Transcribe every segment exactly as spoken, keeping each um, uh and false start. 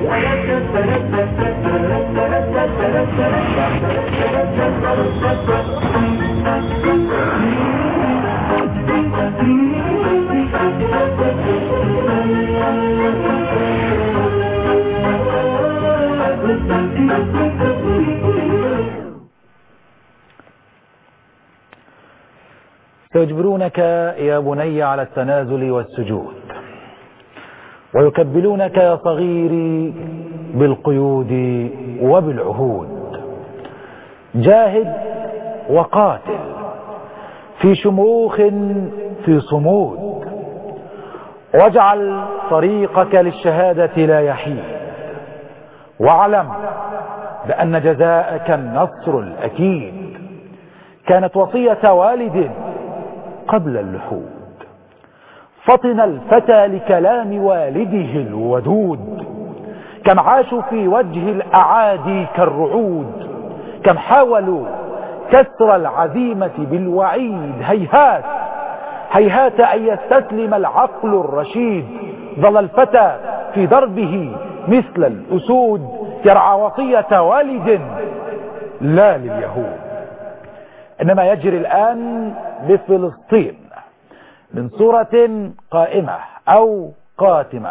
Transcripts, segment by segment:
سيجبرونك يا بني على التنازل والسجود، ويكبلونك يا صغيري بالقيود وبالعهود. جاهد وقاتل في شموخ في صمود، واجعل طريقك للشهادة لا يحيد، واعلم بأن جزاءك النصر الأكيد. كانت وصية والد قبل اللحود، فطن الفتى لكلام والده الودود. كم عاشوا في وجه الأعادي كالرعود، كم حاولوا كسر العزيمة بالوعيد. هيهات هيهات أن يستسلم العقل الرشيد. ظل الفتى في دربه مثل الأسود، يرعى وصية والد لا لليهود. إنما يجري الآن بفلسطين من صورة قائمة أو قاتمة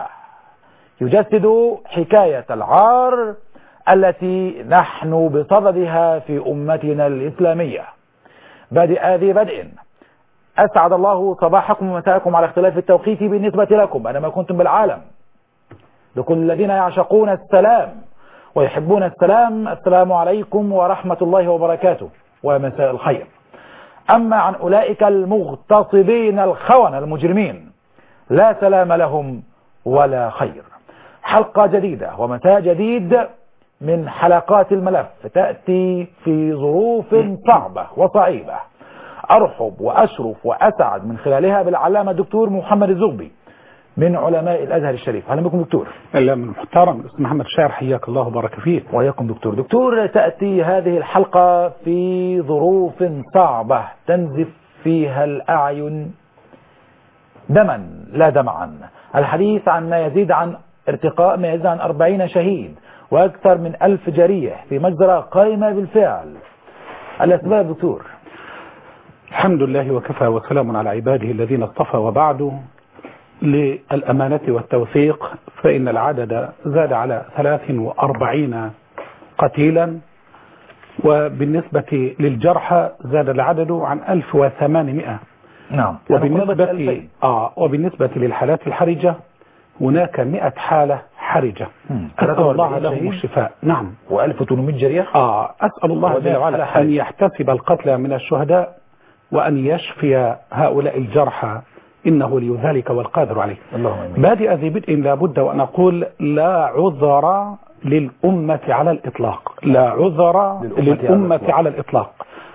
يجسد حكاية العار التي نحن بصددها في أمتنا الإسلامية. بادئ ذي بدء، أسعد الله صباحكم ومساءكم على اختلاف التوقيت بالنسبة لكم أينما كنتم بالعالم. لكل الذين يعشقون السلام ويحبون السلام، السلام عليكم ورحمة الله وبركاته ومساء الخير. أما عن أولئك المغتصبين الخونة المجرمين، لا سلام لهم ولا خير. حلقة جديدة ومساء جديد من حلقات الملف تأتي في ظروف صعبة وصعيبة. أرحب وأشرف وأسعد من خلالها بالعلامة الدكتور محمد الزغبي من علماء الأزهر الشريف. أهلا بكم دكتور. أهلا من محترم الأستاذ محمد شاعر، حياك الله وبارك فيك. وإياكم دكتور. دكتور، تأتي هذه الحلقة في ظروف صعبة تنزف فيها الأعين دما لا دمعا. الحديث عن ما يزيد عن ارتقاء ما يزيد عن أربعين شهيد وأكثر من ألف جريح في مجزرة قائمة بالفعل. الأسباب دكتور؟ الحمد لله وكفى وسلام على عباده الذين اصطفى، وبعد. للأمانة والتوثيق فإن العدد زاد على ثلاث وأربعين قتيلا، وبالنسبة للجرحى زاد العدد عن ألف وثمانمائة. نعم. وبالنسبة, آه وبالنسبة للحالات الحرجة هناك مئة حالة حرجة. أسأل الله لهم الشفاء. نعم. وألف وثمانمائة جريح. آه أسأل الله جل وعلا أن يحتسب القتلى من الشهداء وأن يشفي هؤلاء الجرحى، إنه لي ذلك والقادر عليه. بادئ ذي بدء لابد وأن أقول لا عذر للأمة على الإطلاق، لا عذر للأمة على الإطلاق.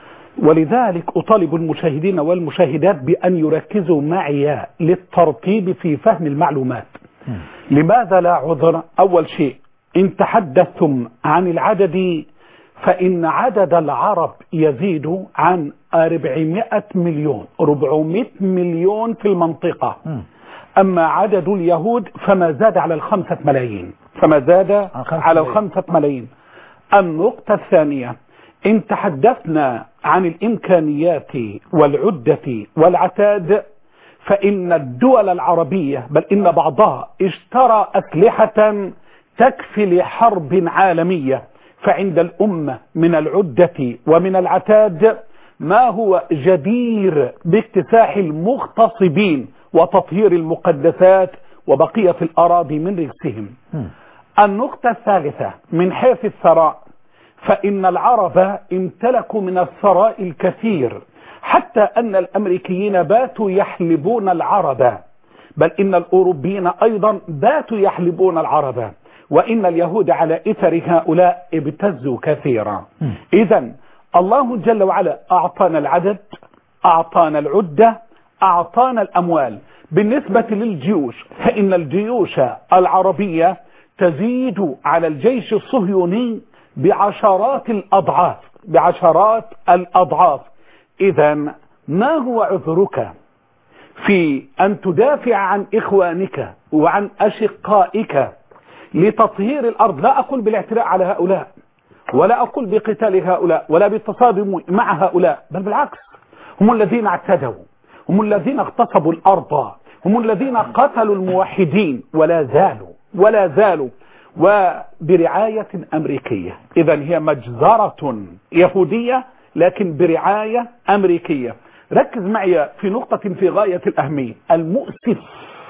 ولذلك أطالب المشاهدين والمشاهدات بأن يركزوا معي للترتيب في فهم المعلومات. م. لماذا لا عذر؟ أول شيء، إن تحدثتم عن العدد فإن عدد العرب يزيد عن أربعمائة مليون، أربعمائة مليون في المنطقة. م. أما عدد اليهود فما زاد على الخمسة ملايين، فما زاد على الخمسة ملايين. النقطة الثانية، إن تحدثنا عن الإمكانيات والعدة والعتاد فإن الدول العربية بل إن بعضها اشترى أسلحة تكفي لحرب عالمية. فعند الأمة من العدة ومن العتاد ما هو جدير باكتساح المغتصبين وتطهير المقدسات وبقية الأراضي من رجسهم. النقطة الثالثة، من حيث الثراء فإن العرب امتلكوا من الثراء الكثير، حتى أن الأمريكيين باتوا يحلبون العرب، بل إن الأوروبيين أيضا باتوا يحلبون العرب، وإن اليهود على إثر هؤلاء ابتزوا كثيرا. إذن الله جل وعلا أعطانا العدد، أعطانا العدة، أعطانا الأموال. بالنسبة للجيوش فإن الجيوش العربية تزيد على الجيش الصهيوني بعشرات الأضعاف، بعشرات الأضعاف. إذن ما هو عذرك في أن تدافع عن إخوانك وعن أشقائك لتطهير الأرض. لا أقول بالاعتراء على هؤلاء، ولا أقول بقتال هؤلاء، ولا بالتصادم مع هؤلاء، بل بالعكس، هم الذين اعتدوا، هم الذين اغتصبوا الأرض، هم الذين قتلوا الموحدين، ولا زالوا ولا زالوا وبرعاية أمريكية. إذا هي مجزرة يهودية لكن برعاية أمريكية. ركز معي في نقطة في غاية الأهمية. المؤسف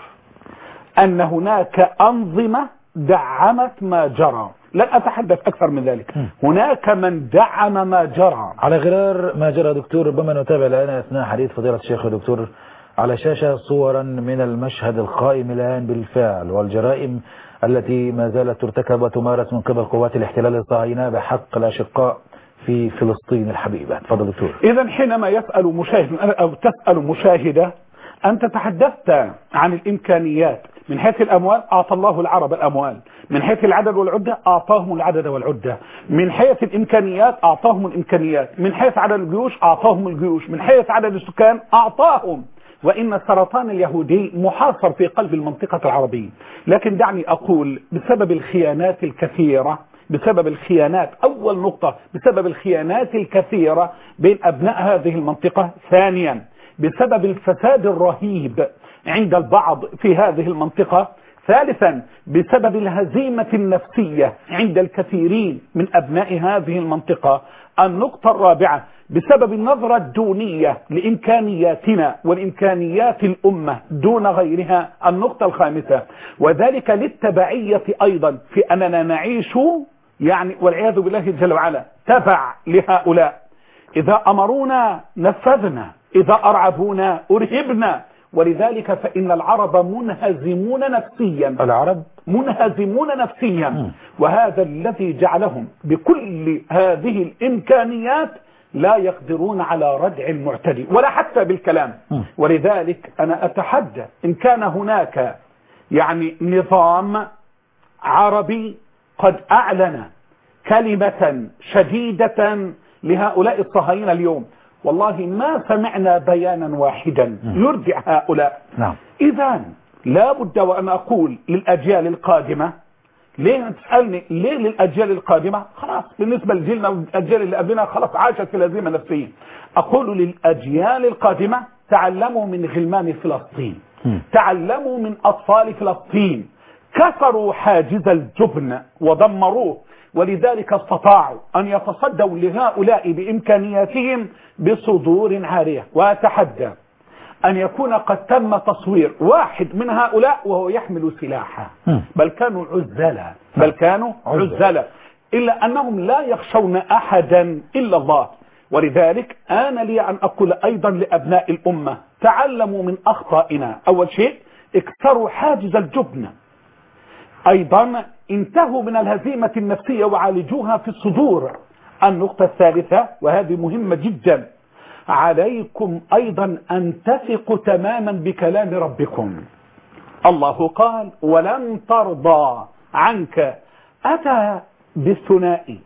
أن هناك أنظمة دعمت ما جرى، لن أتحدث أكثر من ذلك. هناك من دعم ما جرى. على غرار ما جرى دكتور، ربما نتابع الآن أثناء حديث فضيلة الشيخ دكتور على شاشة صورا من المشهد القائم الآن بالفعل والجرائم التي ما زالت ترتكب وتمارس من قبل قوات الاحتلال الصهاينة بحق الأشقاء في فلسطين الحبيبة. تفضل دكتور. إذا حينما يسأل مشاهد أو تسأل مشاهدة، أنت تحدثت عن الإمكانيات. من حيث الأموال أعطى الله العرب الأموال، من حيث العدد والعدة أعطاهم العدد والعدة، من حيث الإمكانيات أعطاهم الإمكانيات، من حيث عدد الجيوش أعطاهم الجيوش، من حيث عدد السكان أعطاهم. وإن السرطان اليهودي محاصر في قلب المنطقة العربية. لكن دعني أقول بسبب الخيانات الكثيرة، بسبب الخيانات، أول نقطة بسبب الخيانات الكثيرة بين أبناء هذه المنطقة. ثانيا بسبب الفساد الرهيب عند البعض في هذه المنطقة. ثالثا بسبب الهزيمة النفسية عند الكثيرين من أبناء هذه المنطقة. النقطة الرابعة بسبب النظرة الدونية لإمكانياتنا والإمكانيات الأمة دون غيرها. النقطة الخامسة وذلك للتبعية أيضا في أننا نعيش يعني والعياذ بالله جل وعلا تبع لهؤلاء. إذا أمرونا نفذنا، إذا أرعبونا أرهبنا. ولذلك فإن العرب منهزمون نفسيا، العرب منهزمون نفسيا م. وهذا الذي جعلهم بكل هذه الإمكانيات لا يقدرون على ردع المعتدي ولا حتى بالكلام م. ولذلك أنا أتحدى إن كان هناك يعني نظام عربي قد أعلن كلمة شديدة لهؤلاء الصهاينة اليوم، والله ما سمعنا بيانا واحدا يردع هؤلاء. نعم. إذن لا بد وأن أقول للأجيال القادمة. ليه تسألني ليه للأجيال القادمة؟ خلاص بالنسبة لجيلنا والأجيال اللي قبلنا خلاص عاشت في الهزيمة النفسية. أقول للأجيال القادمة تعلموا من غلمان فلسطين، تعلموا من أطفال فلسطين، كسروا حاجز الجبن ودمروه. ولذلك استطاعوا أن يتصدوا لهؤلاء بإمكانياتهم بصدور عارية. وأتحدى أن يكون قد تم تصوير واحد من هؤلاء وهو يحمل سلاحا، بل كانوا عزلا، بل كانوا عزلا، إلا أنهم لا يخشون أحدا إلا الله. ولذلك أنا لي أن أقول أيضا لأبناء الأمة تعلموا من أخطائنا. أول شيء اكسروا حاجز الجبن، أيضا انتهوا من الهزيمة النفسية وعالجوها في الصدور. النقطة الثالثة وهذه مهمة جدا، عليكم أيضا أن تثقوا تماما بكلام ربكم. الله قال ولن ترضى عنك، أتى بالثنائي،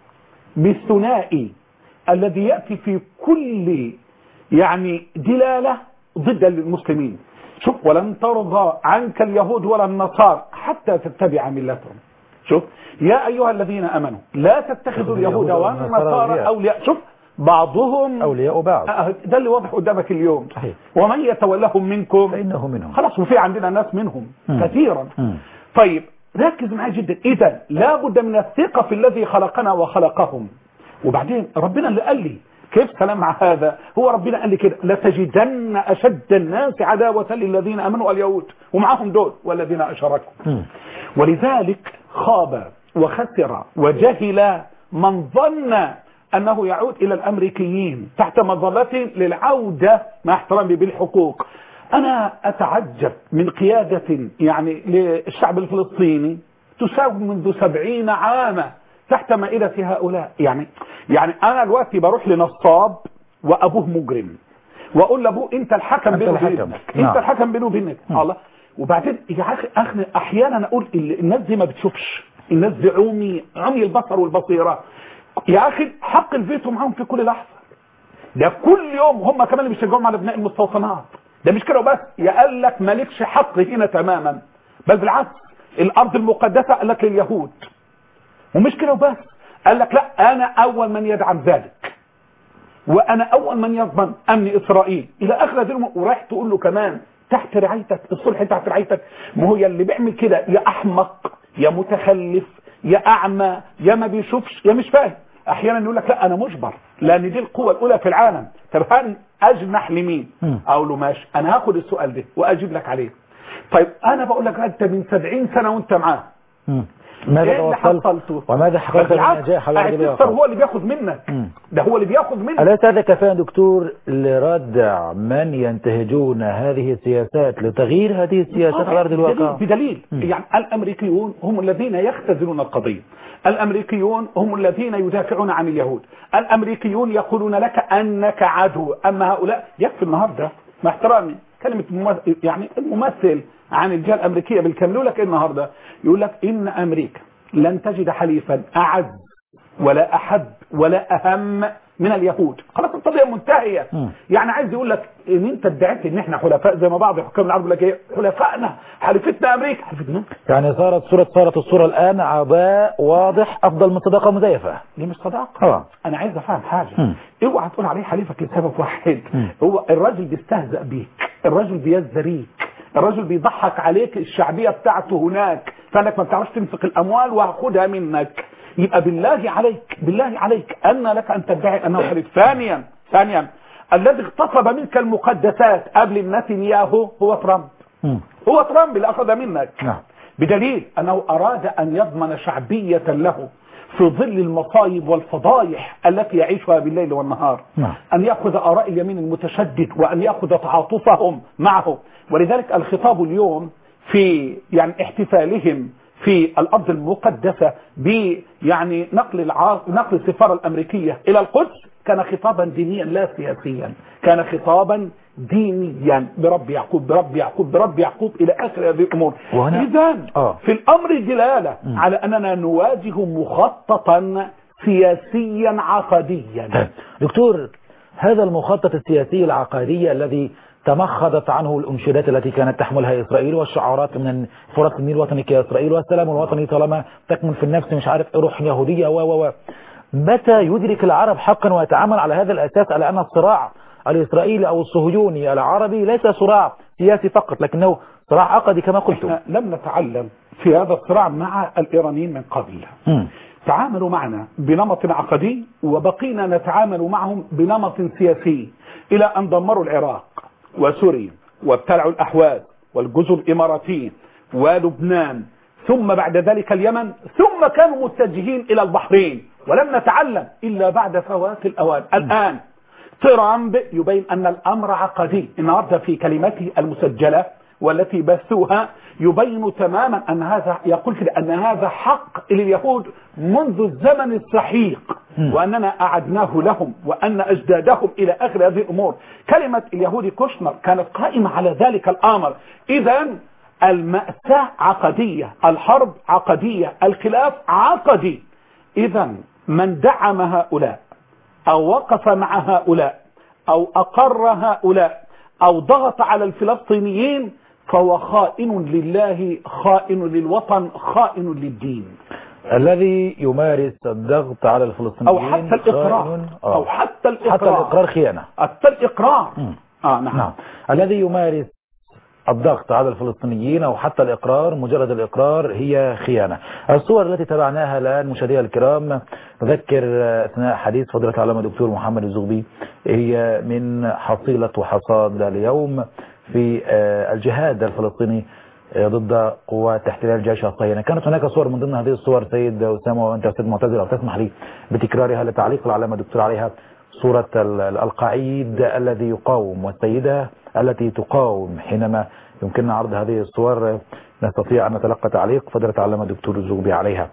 بالثنائي الذي يأتي في كل يعني دلالة ضد المسلمين. شوف ولن ترضى عنك اليهود ولا النصارى حتى تتبع ملتهم. شوف يا أيها الذين أمنوا لا تتخذوا اليهود والنصارى أولياء. شوف بعضهم أولياء بعض، ده اللي واضح قدامك اليوم. صحيح. ومن يتولهم منكم فإنه منهم. خلاص وفي عندنا ناس منهم م. كثيرا م. طيب ركز معي جدا. إذا لا بد من الثقة في الذي خلقنا وخلقهم. وبعدين ربنا اللي قال لي كيف سلام مع هذا؟ هو ربنا قال لي كده لتجدن أشد الناس عداوة للذين أمنوا اليهود ومعهم دول والذين أشركوا. م. ولذلك خاب وخسر وجهل من ظن أنه يعود إلى الأمريكيين تحت مظلتهم للعودة مع احترامي بالحقوق. أنا أتعجب من قيادة يعني للشعب الفلسطيني تساوي منذ سبعين عاما تحت مائدة هؤلاء. يعني يعني أنا دلوقتي بروح لنصاب وأبوه مجرم وأقول لأبوه أنت الحكم بينه وبينك، أنت الحكم بينه وبينك. الله. وبعدين يا أخي أحيانا أقول الناس دي ما بتشوفش، الناس دي عمي عمي البصر والبصيرة. يا أخي حق الفيتو معهم في كل لحظة، ده كل يوم هم كمان اللي بيشجعوا على ابناء المستوطنات. ده مش كده وبس، يا قال لك مالكش حق هنا تماما، بل بالعكس الارض المقدسه قال لك لليهود، ومش كده وبس، قال لك لا انا اول من يدعم ذلك، وانا اول من يضمن امن اسرائيل الى اخر هذه الامور. ورايح تقول له كمان تحت رعايتك، الصلح تحت رعايتك. ما هو اللي بيعمل كده يا احمق يا متخلف يا اعمى يا ما بيشوفش يا مش فاهم. احيانا يقول لك لا انا مجبر لان دي القوه الاولى في العالم. طب هل اجنح لمين؟ اقول له ماشي انا هاخد السؤال ده واجيب لك عليه. طيب انا بقول لك انت من سبعين سنه وانت معاه، ماذا توصلت وماذا حققت من نجاح على ارض الواقع؟ هو اللي بياخذ منك، م. ده هو اللي بياخذ منك. أليس هذا كفاية دكتور لردع من ينتهجون هذه السياسات لتغيير هذه السياسات على ارض الواقع؟ بدليل م. يعني الامريكيون هم الذين يختزلون القضيه، الامريكيون هم الذين يدافعون عن اليهود، الامريكيون يقولون لك انك عدو. اما هؤلاء يكفي النهارده مع احترامي كلمه ممثل، يعني الممثل عن الجهه الامريكيه بالكامل يقول لك ايه النهارده؟ يقول لك ان امريكا لن تجد حليفا اعز ولا احب ولا اهم من اليهود. خلاص القضيه منتهيه. م. يعني عايز يقول لك ان انت ادعيت ان احنا حلفاء زي ما بعض حكام العرب يقول لك ايه حلفائنا حلفتنا امريكا حلفتنا. يعني صارت صوره صارت الصوره الان عداء واضح افضل من صداقه مزيفه. دي مش صداقه. اه انا عايز افهم حاجه. م. اوعى تقول عليه حليفك لسبب واحد. م. هو الراجل بيستهزأ بيك، الراجل بيزدريك، الرجل بيضحك عليك الشعبية بتاعته هناك، فانك ما بتعرفش تنفق الاموال وهاخدها منك. يبقى بالله عليك بالله عليك ان لك ان تدعي انه حليف. ثانيا ثانيا الذي اغتصب منك المقدسات قبل نتنياهو هو ترامب. م. هو ترامب اللي اخذها منك. نعم. بدليل انه اراد ان يضمن شعبية له في ظل المصايب والفضايح التي يعيشها بالليل والنهار. نعم. ان ياخذ اراء اليمين المتشدد وان ياخذ تعاطفهم معه. ولذلك الخطاب اليوم في يعني احتفالهم في الارض المقدسه ب يعني نقل الع... نقل السفاره الامريكيه الى القدس كان خطابا دينيا لا سياسيا، كان خطابا دينيا برب يعقوب برب يعقوب برب يعقوب الى اخر هذه الامور. اذا آه. في الامر دلاله م. على اننا نواجه مخططا سياسيا عقديا. دكتور، هذا المخطط السياسي العقدي الذي تمخضت عنه الأنشودات التي كانت تحملها إسرائيل والشعارات من فرص النيل وطنك يا إسرائيل والسلام الوطني طالما تكمن في النفس مش عارف روح يهودية و و متى يدرك العرب حقا ويتعامل على هذا الأساس على أن الصراع الإسرائيلي أو الصهيوني العربي ليس صراع سياسي فقط لكنه صراع عقدي كما قلت؟ لم نتعلم في هذا الصراع مع الإيرانيين من قبل. م. تعاملوا معنا بنمط عقدي وبقينا نتعامل معهم بنمط سياسي إلى أن دمروا العراق وسوريا وابتلعوا الأحواز والجزر الإماراتية ولبنان ثم بعد ذلك اليمن ثم كانوا متجهين إلى البحرين ولم نتعلم إلا بعد فوات الأوان. الآن ترامب يبين أن الأمر عقدي. النهارده في كلمته المسجلة والتي بثوها يبين تماما أن هذا يقول كده أن هذا حق لليهود منذ الزمن السحيق وأننا أعدناه لهم وأن أجدادهم إلى آخر هذه الأمور. كلمة اليهودي كوشنر كانت قائمة على ذلك الأمر. إذا المأساة عقدية، الحرب عقدية، الخلاف عقدي. إذا من دعم هؤلاء أو وقف مع هؤلاء أو أقر هؤلاء أو ضغط على الفلسطينيين فهو خائن لله، خائن للوطن، خائن للدين. الذي يمارس الضغط على الفلسطينيين أو حتى الإقرار آه. أو حتى الإقرار حتى الإقرار خيانة. حتى الإقرار آه نعم. نعم. الذي يمارس الضغط على الفلسطينيين أو حتى الإقرار، مجرد الإقرار هي خيانة. الصور التي تابعناها الآن مشاهدينا الكرام نذكر أثناء حديث فضيلة العلامة دكتور محمد الزغبي هي من حصيلة وحصاد اليوم في الجهاد الفلسطيني ضد قوات احتلال الجيش الصهيوني. كانت هناك صور من ضمن هذه الصور سيد أسامة وأنت أستاذ معتز لو تسمح لي بتكرارها لتعليق العلامة الدكتور عليها، صورة القعيد الذي يقاوم والسيدة التي تقاوم. حينما يمكننا عرض هذه الصور نستطيع أن نتلقى تعليق فضيلة العلامة الدكتور الزغبي عليها.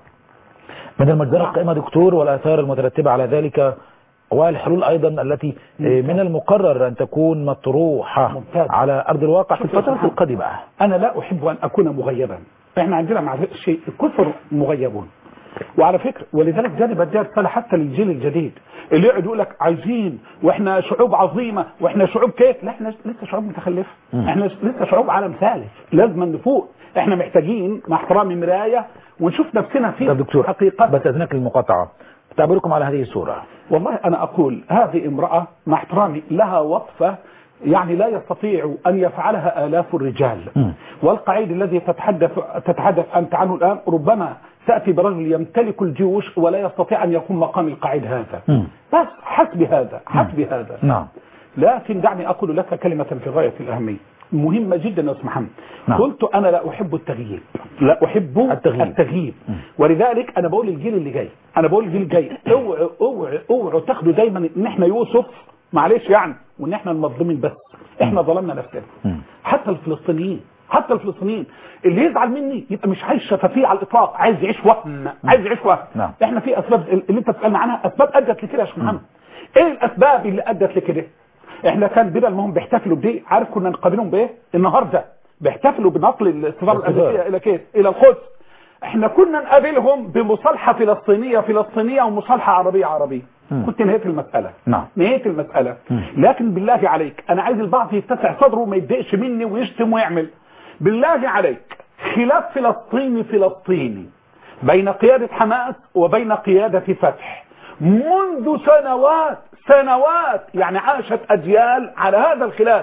من المجزرة القائمة دكتور والآثار المترتبة على ذلك والحلول أيضا التي من المقرر أن تكون مطروحة ممتاز. على أرض الواقع في الفترة القادمة. أنا لا أحب أن أكون مغيبا. إحنا عندنا مع شيء الكفر مغيبون. وعلى فكرة ولذلك جانب الدار رسالة حتى للجيل الجديد اللي يقعد يقول لك عايزين واحنا شعوب عظيمة واحنا شعوب كيف. لا احنا لسه شعوب متخلفة، احنا لسه شعوب عالم ثالث، لازم نفوق. احنا محتاجين مع احترامي مرايه ونشوف نفسنا في دكتور حقيقه. بس اذنك المقاطعه، تعبيركم على هذه الصوره. والله انا اقول هذه امراه مع احترامي لها وقفه يعني لا يستطيع ان يفعلها الاف الرجال. م. والقعيد الذي تتحدث تتحدث انت عنه الان ربما تاتي برجل يمتلك الجيوش ولا يستطيع ان يقوم مقام القعيد هذا. م. بس حسب هذا حسب م. هذا. نعم. لكن دعني اقول لك كلمه في غايه الاهميه مهمه جدا يا استاذ محمد. نعم. قلت انا لا احب التغييب، لا احب التغييب, التغييب. ولذلك انا بقول للجيل اللي جاي انا بقول للجيل الجاي اوعوا اوعوا اوعوا تاخدوا دايما ان احنا يوسف معلش يعني وان احنا المظلومين بس. احنا ظلمنا نفسنا. حتى الفلسطينيين حتى الفلسطينيين اللي يزعل مني يبقى مش عايش شفافيه على الاطلاق، عايز يعيش وهم عايز يعيش وهم. نعم. احنا في اسباب اللي انت بتسالنا عنها اسباب ادت لكده يا شيخ محمد. ايه الاسباب اللي ادت لكده؟ احنا كان بينا المهم بيحتفلوا بايه؟ عارف كنا نقابلهم بايه؟ النهارده بيحتفلوا بنقل السفاره الامريكيه الى كيف؟ الى القدس. احنا كنا نقابلهم بمصالحه فلسطينيه فلسطينيه ومصالحه عربيه عربيه. م. كنت نهيت المساله. نعم. نهيت المساله. م. لكن بالله عليك انا عايز البعض يتسع صدره وما يتضايقش مني ويشتم ويعمل. بالله عليك خلاف فلسطيني فلسطيني بين قياده حماس وبين قياده فتح منذ سنوات سنوات يعني عاشت أجيال على هذا الخلاف،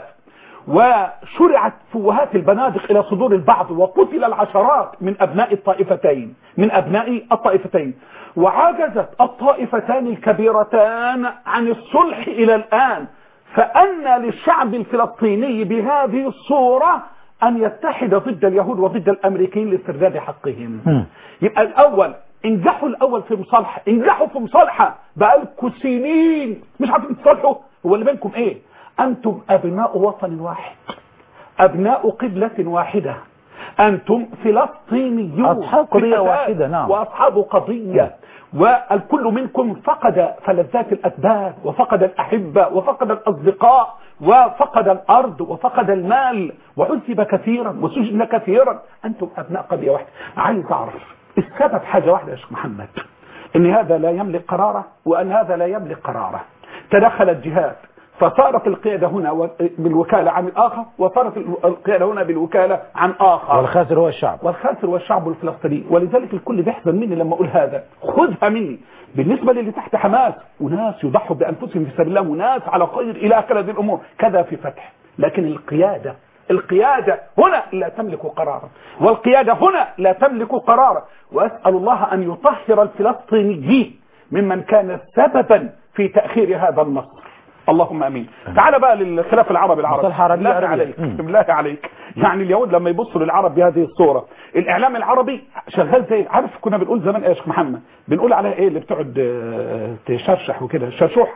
وشرعت فوهات البنادق إلى صدور البعض وقتل العشرات من أبناء الطائفتين من أبناء الطائفتين وعجزت الطائفتان الكبيرتان عن الصلح إلى الآن. فأن للشعب الفلسطيني بهذه الصورة أن يتحد ضد اليهود وضد الأمريكيين لاسترداد حقهم. م. يبقى الأول انجحوا الاول في مصالحه، انجحوا في مصالحه بقالكم سنين مش عارفين تصالحوا. هو اللي بينكم ايه؟ انتم ابناء وطن واحد، ابناء قبله واحده، انتم فلسطينيون اصحاب قضيه واحده. نعم. واصحاب قضيه، والكل منكم فقد فلذات الاسباب وفقد الاحبه وفقد الاصدقاء وفقد الارض وفقد المال وعذب كثيرا وسجن كثيرا. انتم ابناء قضيه واحده. عايز اعرف السبب حاجة واحدة يا شيخ محمد، ان هذا لا يملك قراره وان هذا لا يملك قراره. تدخل الجهاد فصارت القيادة هنا بالوكالة عن الآخر وصارت القيادة هنا بالوكالة عن آخر، والخاسر هو الشعب والخاسر هو الشعب الفلسطيني. ولذلك الكل بيحزن مني لما أقول هذا، خذها مني. بالنسبة للي تحت حماس وناس يضحوا بأنفسهم في سبيل الله وناس على خير إلى آخر هذه الأمور كذا في فتح، لكن القيادة القيادة هنا لا تملك قرارا، والقيادة هنا لا تملك قرارا. وأسأل الله أن يطهر الفلسطينيين ممن كان سببا في تأخير هذا النصر. اللهم امين. تعال بقى للخلاف العربي العربي. بالله عليك بالله عليك يعني اليهود لما يبصوا للعرب بهذه الصوره، الاعلام العربي شغال زي عارف كنا بنقول زمان ايه يا شيخ محمد؟ بنقول عليها ايه اللي بتقعد تشرشح وكده، شرشوح.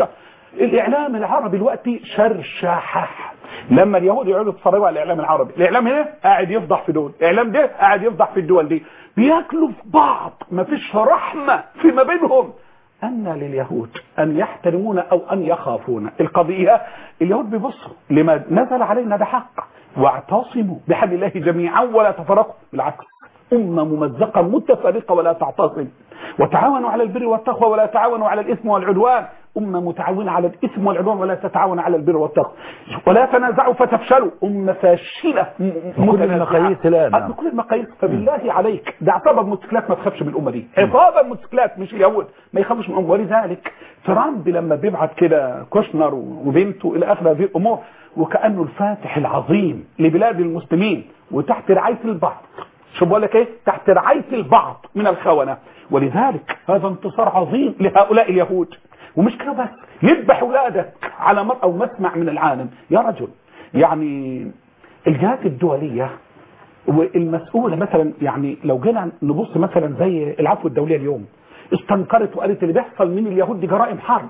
الاعلام العربي دلوقتي شرشحح. لما اليهود يقعدوا يتفرجوا على الاعلام العربي، الاعلام هنا قاعد يفضح في دول، الاعلام ده قاعد يفضح في الدول دي، بياكلوا في بعض، مفيش رحمه فيما بينهم. أن لليهود أن يحترمون أو أن يخافون القضية. اليهود بيبصوا لما نزل علينا بحق، واعتصموا بحبل الله جميعا ولا تفرقوا. بالعكس، أمة ممزقة متفرقة ولا تعتصم. وتعاونوا على البر والتقوى ولا تعاونوا على الإثم والعدوان. أمة متعاونة على الإثم والعدوان ولا تتعاون على البر والتقوى. ولا تنازعوا فتفشلوا. أمة فاشلة بكل المقاييس الآن. بكل المقاييس. فبالله عليك ده عصابة الموتوسيكلات ما تخافش من الأمة دي، عصابة الموتوسيكلات مش اليهود ما يخافوش من الأمة. ولذلك ترامب لما بيبعت كده كوشنر وبنته إلى آخر هذه الأمور وكأنه الفاتح العظيم لبلاد المسلمين وتحت رعاية البعض، شو بقول لك ايه؟ تحت رعاية البعض من الخونة. ولذلك هذا انتصار عظيم لهؤلاء اليهود. ومش كده بس، يذبح اولادك على مرأى او مسمع من العالم. يا رجل يعني الجهات الدولية والمسؤولة مثلا، يعني لو جينا نبص مثلا زي العفو الدولية اليوم استنكرت وقالت اللي بيحصل من اليهود دي جرائم حرب.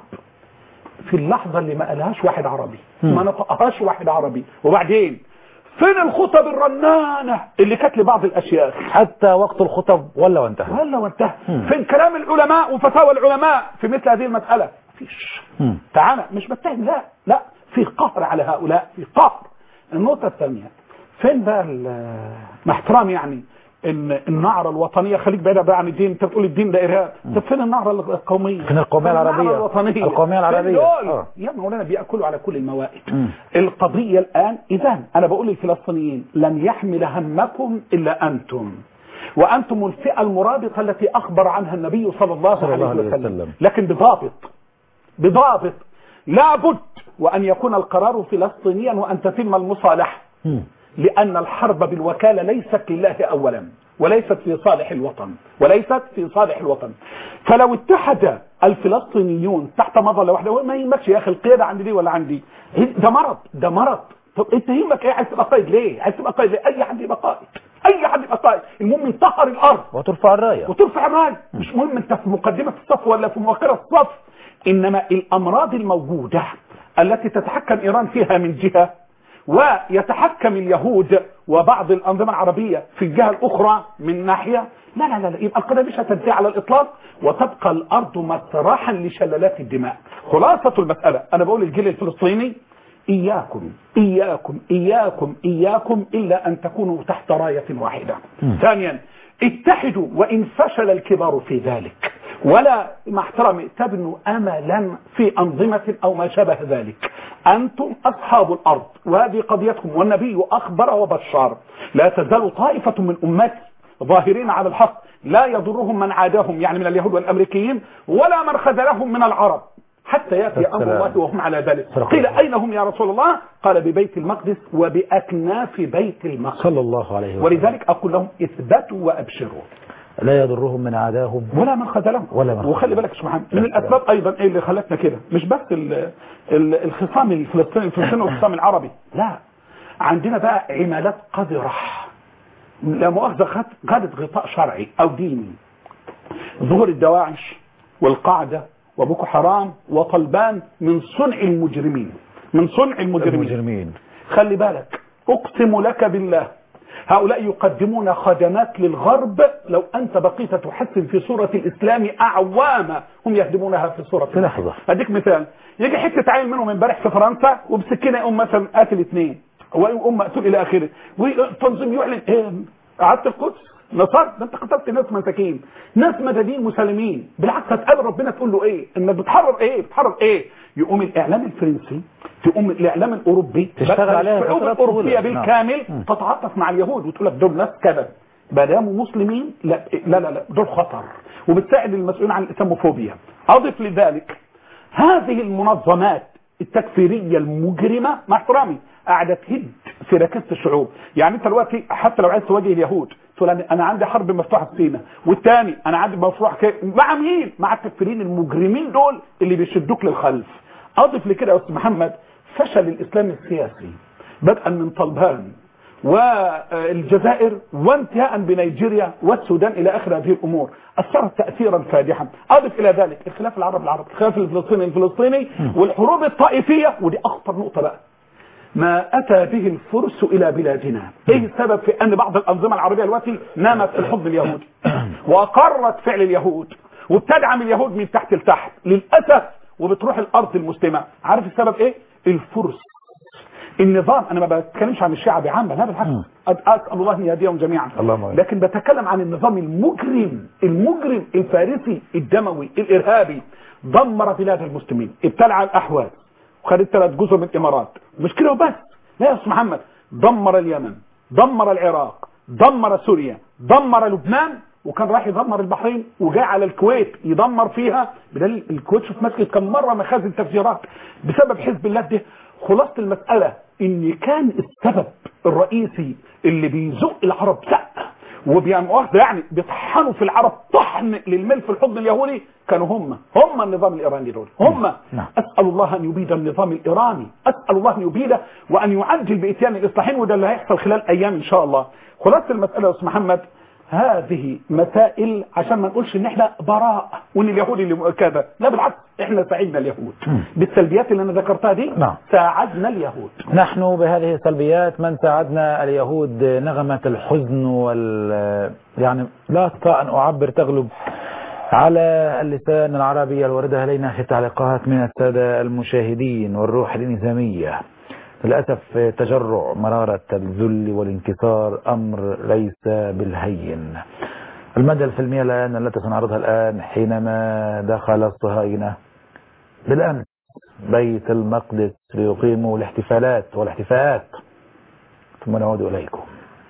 في اللحظة اللي ما قالهاش واحد عربي، ما نطقهاش واحد عربي. وبعدين فين الخطب الرنانة اللي كانت لبعض الأشياء؟ حتى وقت الخطب ولا وانتهى ولا وانتهى. فين كلام العلماء وفتاوى العلماء في مثل هذه المسألة؟ فيش. تعالى مش بتهم، لا لا، في قهر على هؤلاء، في قهر. النقطة الثانية، فين بقى مع احترامي يعني ان النعره الوطنيه، خليك بعيد بقى عن الدين، انت بتقول الدين ده ارهاب، طب فين النعره القوميه؟ فين القوميه العربيه الوطنيه؟ القوميه العربيه آه. يا مولانا بياكلوا على كل الموائد. القضيه الان اذا انا بقول للفلسطينيين لن يحمل همكم الا انتم، وانتم الفئه المرابطه التي اخبر عنها النبي صلى الله, صلى الله عليه وسلم. وسلم، لكن بضابط بضابط لابد وان يكون القرار فلسطينيا وان تتم المصالحه، لأن الحرب بالوكالة ليست لله أولا، وليست في صالح الوطن، وليست في صالح الوطن. فلو اتحد الفلسطينيون تحت مظلة واحدة، ما يهمكش يا أخي القيادة عندي دي ولا عندي، ده مرض، ده مرض. طب أنت يهمك إيه؟ عايز تبقى قائد ليه؟ عايز تبقى قائد ليه؟ أي حد يبقى قائد، أي حد يبقى قائد، المهم ينتحر الأرض وترفع الراية وترفع الراية، مش مهم أنت في مقدمة الصف ولا في مؤخرة الصف. إنما الأمراض الموجودة التي تتحكم إيران فيها من جهة، ويتحكم اليهود وبعض الأنظمة العربية في الجهة الأخرى من ناحية، لا لا لا, لا. يبقى القضية مش هتنتهي على الإطلاق، وتبقى الأرض مسرحا لشلالات الدماء. خلاصة المسألة أنا بقول الجيل الفلسطيني إياكم إياكم إياكم إياكم إلا أن تكونوا تحت راية واحدة. ثانيا اتحدوا وإن فشل الكبار في ذلك، ولا مع احترامي تبنوا أملا في أنظمة أو ما شابه ذلك. أنتم أصحاب الأرض وهذه قضيتكم، والنبي أخبر وبشر لا تزال طائفة من أمتي ظاهرين على الحق لا يضرهم من عاداهم، يعني من اليهود والأمريكيين، ولا من خذلهم من العرب، حتى يأتي أمر الله وهم على ذلك. قيل أين هم يا رسول الله؟ قال ببيت المقدس وبأكناف بيت المقدس صلى الله عليه وسلم. ولذلك أقول لهم اثبتوا وأبشروا، لا يضرهم من عاداهم ولا من خذلهم. وخلي بالك يا محمد من الأسباب أيضا إيه اللي خلتنا كده، مش بس الخصام الفلسطيني الفلسطيني والخصام العربي، لا، عندنا بقى عمالات قذرة لا مؤاخذة غادت غطاء شرعي أو ديني. ظهور الدواعش والقاعدة وبوكو حرام وطلبان من صنع المجرمين، من صنع المجرمين, المجرمين. خلي بالك أقسم لك بالله هؤلاء يقدمون خدمات للغرب، لو أنت بقيت تحسن في صورة الإسلام أعواما هم يهدمونها في صورة في لحظة. أديك مثال، يجي حتة عيل منهم امبارح في فرنسا وبسكينة يقوم مثلا قاتل اثنين ويقوم مقتول إلى آخره، وتنظيم يعلن إيه عدت القدس نصر، ده انت قتلت ناس مساكين، ناس مدنيين مسالمين، بالعكس هتقابل ربنا تقول له ايه؟ انك بتحرر ايه؟ بتحرر ايه؟ يقوم الاعلام الفرنسي، تقوم الاعلام الاوروبي تشتغل عليها الشعوب الاوروبيه بالكامل نعم. تتعاطف مع اليهود وتقول لك دول ناس كذا، ما داموا مسلمين لا لا لا, لا دول خطر، وبتساعد المسؤولين عن الاسلاموفوبيا. اضف لذلك هذه المنظمات التكفيريه المجرمه مع احترامي قاعده تهد في ركازه الشعوب. يعني انت دلوقتي حتى لو عايز تواجه اليهود تقول انا عندي حرب مفتوحه في سيناء، والثاني انا عندي مفتوح ك... مع مين؟ مع التكفيرين المجرمين دول اللي بيشدوك للخلف. اضف لكده يا استاذ محمد فشل الاسلام السياسي بدءا من طلبان والجزائر وانتهاء بنيجيريا والسودان الى اخر هذه الامور اثرت تاثيرا فادحا. اضف الى ذلك الخلاف العرب العربي، الخلاف الفلسطيني الفلسطيني، والحروب الطائفيه، ودي اخطر نقطه بقى، ما أتى به الفرس إلى بلادنا. إيه السبب في أن بعض الأنظمة العربية دلوقتي نامت في الحضن اليهودي وأقرت فعل اليهود وبتدعم اليهود من تحت لتحت للأسف، وبتروح الأرض المسلمة. عارف السبب إيه؟ الفرس، النظام. أنا ما بتكلمش عن الشيعة بعامة، لا بالعكس، أسأل الله أن يهديهم جميعا، لكن بتكلم عن النظام المجرم المجرم الفارسي الدموي الإرهابي. دمر بلاد المسلمين، ابتلع الأحواز وخدت ثلاث جزر من الامارات، مش كده وبس، لا يا استاذ محمد، دمر اليمن، دمر العراق، دمر سوريا، دمر لبنان، وكان راح يدمر البحرين وجاء على الكويت يدمر فيها، بدل الكويت شوف مسكت كم مره مخازن تفجيرات بسبب حزب الله ده. خلاصه المساله ان كان السبب الرئيسي اللي بيزق العرب سق وبيعملوا يعني بيطحنوا في العرب طحن للملء في الحضن اليهودي، كانوا هم هم النظام الايراني دول هم. نعم. اسال الله ان يبيد النظام الايراني، اسال الله ان يبيده وان يعجل باتيان الاصلاحين، وده اللي هيحصل خلال ايام ان شاء الله. خلاصه المساله يا استاذ محمد هذه مسائل عشان ما نقولش ان احنا براء وان اليهود اللي كذا، لا بالعكس، احنا ساعدنا اليهود بالسلبيات اللي انا ذكرتها دي. نعم. ساعدنا اليهود، نحن بهذه السلبيات من ساعدنا اليهود. نغمة الحزن وال يعني لا استطيع ان اعبر تغلب على اللسان العربي الواردة علينا في تعليقات من السادة المشاهدين والروح الانهزامية. للأسف تجرع مرارة الذل والانكسار أمر ليس بالهين. المادة الفيلمية الآن التي سنعرضها الآن حينما دخل الصهاينة بالأمس بيت المقدس ليقيموا الاحتفالات والاحتفاءات، ثم نعود إليكم.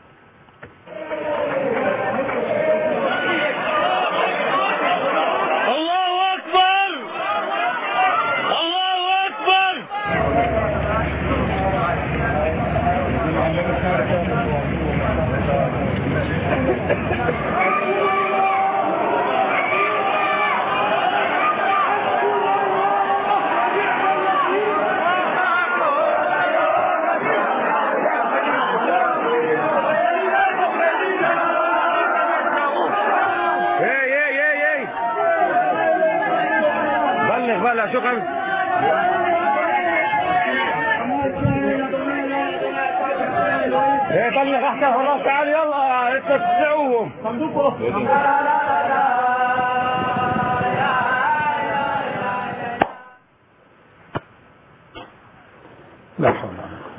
شكرا. ايه طلع احسن خلاص تعال يلا تسعوهم. لا حول.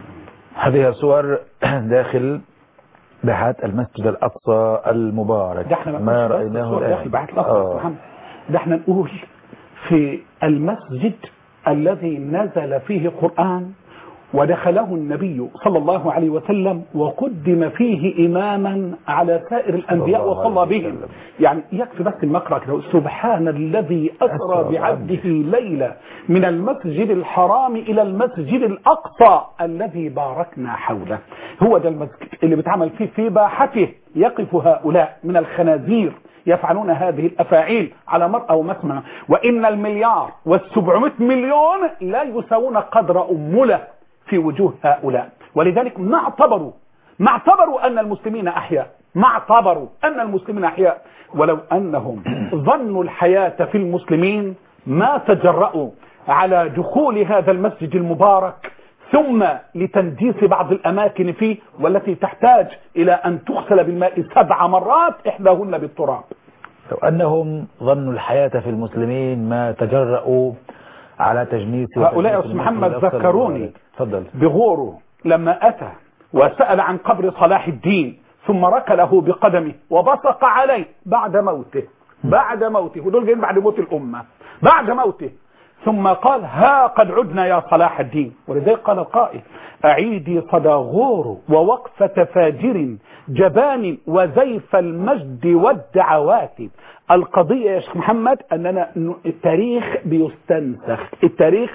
هذه صور داخل باحات المسجد الأقصى المبارك. ده احنا ما رأيناه داخل باحات الأقصى. ده احنا نقول في المسجد الذي نزل فيه قرآن ودخله النبي صلى الله عليه وسلم وقدم فيه إماما على سائر الأنبياء وصلى بهم. يعني يكفي بس المقرأ كده: سبحان الذي أسرى بعبده ليلة من المسجد الحرام إلى المسجد الأقصى الذي باركنا حوله. هو ده المسجد اللي بتعمل فيه في باحته يقف هؤلاء من الخنازير يفعلون هذه الأفاعيل على مرأى ومسمع، وإن المليار والسبعمائة مليون لا يساوون قدر أمولة في وجوه هؤلاء. ولذلك ما اعتبروا ما اعتبروا أن المسلمين أحياء ما اعتبروا أن المسلمين أحياء ولو أنهم ظنوا الحياة في المسلمين ما تجرؤوا على دخول هذا المسجد المبارك ثم لتنديس بعض الأماكن فيه والتي تحتاج إلى أن تغسل بالماء سبع مرات إحداهن بالتراب. لو أنهم ظنوا الحياة في المسلمين ما تجرؤوا على تجنيس هؤلاء. يا محمد ذكروني تفضل بغوره لما أتى وسأل عن قبر صلاح الدين ثم ركله بقدمه وبصق عليه بعد موته بعد موته ودول جايين بعد موت الأمة بعد موته، ثم قال: ها قد عدنا يا صلاح الدين. ولذلك قال القائل: أعيدي صدى غور ووقفة فاجر جبان وزيف المجد والدعوات. القضية يا شيخ محمد أننا التاريخ بيستنسخ، التاريخ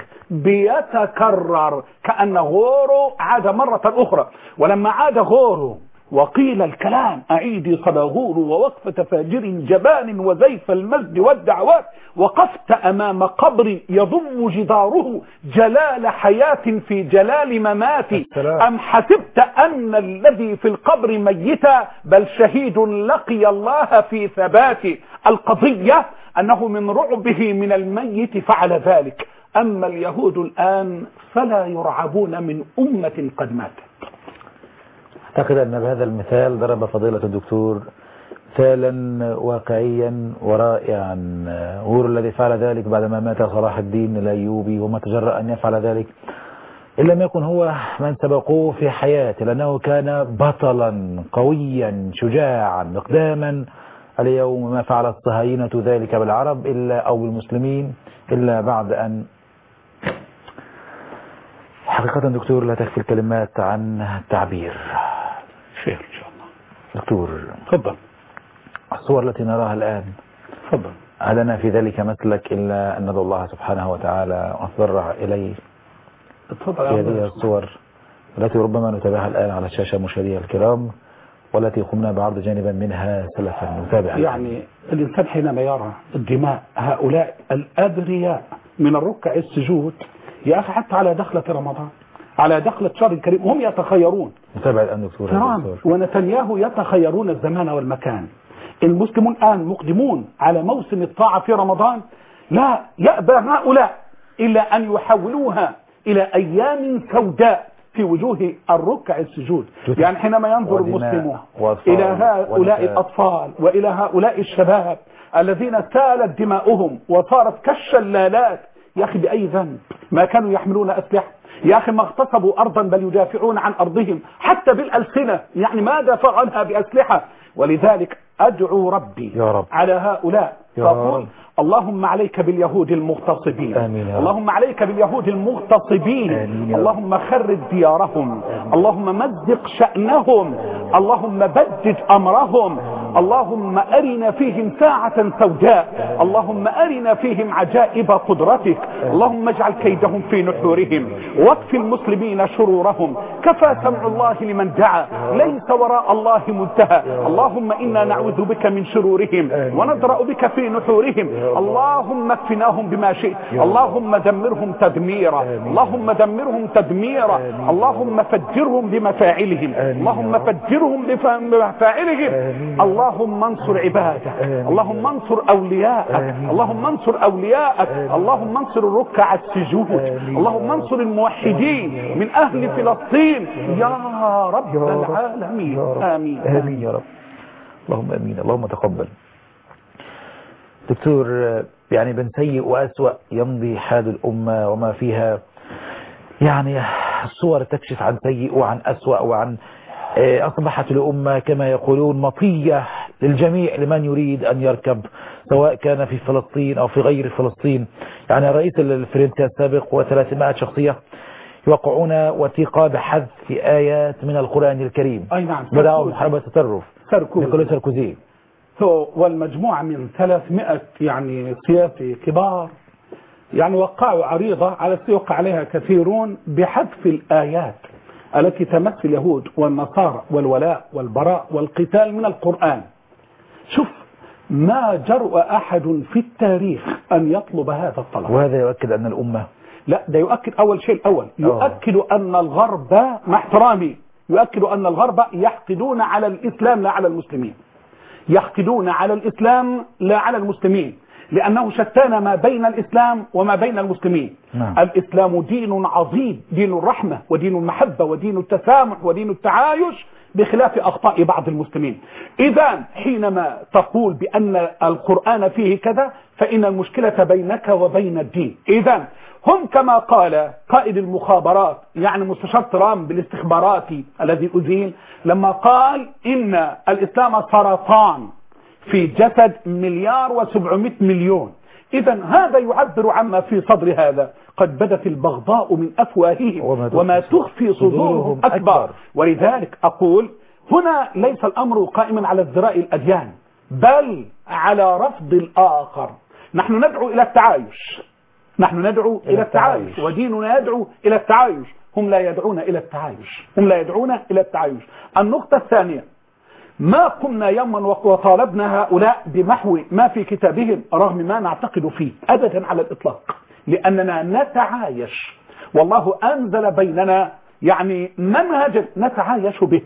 بيتكرر، كأن غورو عاد مرة أخرى. ولما عاد غورو وقيل الكلام: أعيدي صدى غور ووقفة فاجر جبان وزيف المجد والدعوات، وقفت أمام قبر يضم جداره جلال حياة في جلال ممات، أم حسبت أن الذي في القبر ميتا بل شهيد لقي الله في ثبات. القضية أنه من رعبه من الميت فعل ذلك، أما اليهود الآن فلا يرعبون من أمة قد ماتت. أعتقد أن بهذا المثال ضرب فضيلة الدكتور مثالا واقعيا ورائعا. غور الذي فعل ذلك بعدما مات صلاح الدين الأيوبي وما تجرأ أن يفعل ذلك إن لم يكن هو من سبقوه في حياته، لأنه كان بطلا قويا شجاعا مقداما. اليوم ما فعل الصهاينة ذلك بالعرب إلا أو بالمسلمين إلا بعد أن حقيقة دكتور لا تكفي الكلمات عن التعبير. خير إن شاء الله. دكتور تفضل. الصور التي نراها الآن تفضل. هل لنا في ذلك مسلك إلا أن ندعو الله سبحانه وتعالى ونتضرع إليه تفضل. في هذه الصور التي ربما نتابعها الآن على الشاشة مشاهدينا الكرام والتي قمنا بعرض جانبا منها سلفا نتابعها. يعني الإنسان حينما يرى الدماء هؤلاء الأبرياء من الركع السجود يا أخي حتى على دخلة رمضان على دخلة شهر الكريم هم يتخيرون. نتابع الآن دكتور. ونتنياهو يتخيرون الزمان والمكان. المسلمون الآن مقدمون على موسم الطاعة في رمضان، لا يأبى هؤلاء إلا أن يحولوها إلى أيام سوداء في وجوه الركع السجود. يعني حينما ينظر المسلمون إلى هؤلاء الأطفال وإلى هؤلاء الشباب الذين سالت دماؤهم وصارت كالشلالات يا أخي بأي ذنب؟ ما كانوا يحملون أسلحة يا أخي، ما اغتصبوا أرضا بل يدافعون عن أرضهم حتى بالألسنة، يعني ما دافعوا عنها بأسلحة. ولذلك أدعو ربي يا رب على هؤلاء فأقول اللهم عليك باليهود المغتصبين، اللهم عليك باليهود المغتصبين، اللهم خرب ديارهم، اللهم مزق شأنهم، اللهم بدد أمرهم، اللهم أرنا فيهم ساعة سوداء، اللهم أرنا فيهم عجائب قدرتك، اللهم اجعل كيدهم في نحورهم واكف المسلمين شرورهم. كفى سمع الله لمن دعا، ليس وراء الله منتهى. اللهم إنا نعوذ بك من شرورهم ونضرأ بك في نحورهم. اللهم اكفناهم بما شئت، اللهم دمرهم تدميرا، اللهم دمرهم تدميرا، اللهم فجرهم بمفاعلهم، اللهم فجرهم بمفاعلهم. اللهم انصر عبادك، اللهم انصر أولياءك، اللهم انصر أولياءك، اللهم انصر الركع السجود، اللهم انصر الموحدين من أهل فلسطين يا رب العالمين. آمين آمين يا رب، اللهم آمين، اللهم تقبل. دكتور، يعني بين سيء وأسوأ يمضي حال الأمة وما فيها، يعني الصور تكشف عن سيء وعن أسوأ، وعن أصبحت الأمة كما يقولون مطية للجميع لمن يريد أن يركب، سواء كان في فلسطين أو في غير فلسطين. يعني الرئيس الفرنسي السابق وثلاثمائة شخصية يوقعون وثيقة بحذف آيات من القرآن الكريم. أي نعم، بدأوا محاربة التطرف ساركوزي ساركوزي والمجموعة من ثلاثمائة يعني سياسي كبار يعني وقعوا عريضة على سيوقع عليها كثيرون بحذف الآيات التي تمس اليهود والنصارى والولاء والبراء والقتال من القرآن. شوف، ما جرؤ أحد في التاريخ أن يطلب هذا الطلب. وهذا يؤكد أن الأمة، لا، ده يؤكد أول شيء الأول يؤكد أن الغرب، مع احترامي، يؤكد أن الغرب يحقدون على الإسلام لا على المسلمين، يحقدون على الإسلام لا على المسلمين، لأنه شتان ما بين الإسلام وما بين المسلمين. نعم. الإسلام دين عظيم، دين الرحمة ودين المحبة ودين التسامح ودين التعايش، بخلاف أخطاء بعض المسلمين. إذا حينما تقول بأن القرآن فيه كذا فإن المشكلة بينك وبين الدين. إذا هم كما قال قائد المخابرات، يعني مستشار ترامب بالاستخباراتي الذي أذين، لما قال إن الإسلام سرطان في جسد مليار وسبعمائة مليون. إذا هذا يعبر عما في صدر هذا. قد بدت البغضاء من أفواههم وما تخفي صدورهم أكبر. ولذلك أقول هنا ليس الأمر قائما على ازدراء الأديان، بل على رفض الآخر. نحن ندعو إلى التعايش، نحن ندعو إلى التعايش، وديننا يدعو إلى التعايش. هم لا يدعون إلى التعايش، هم لا يدعون إلى التعايش. النقطة الثانية، ما قمنا يوما وطالبنا هؤلاء بمحو ما في كتابهم رغم ما نعتقد فيه أبدا على الإطلاق، لأننا نتعايش، والله أنزل بيننا يعني منهجا نتعايش به.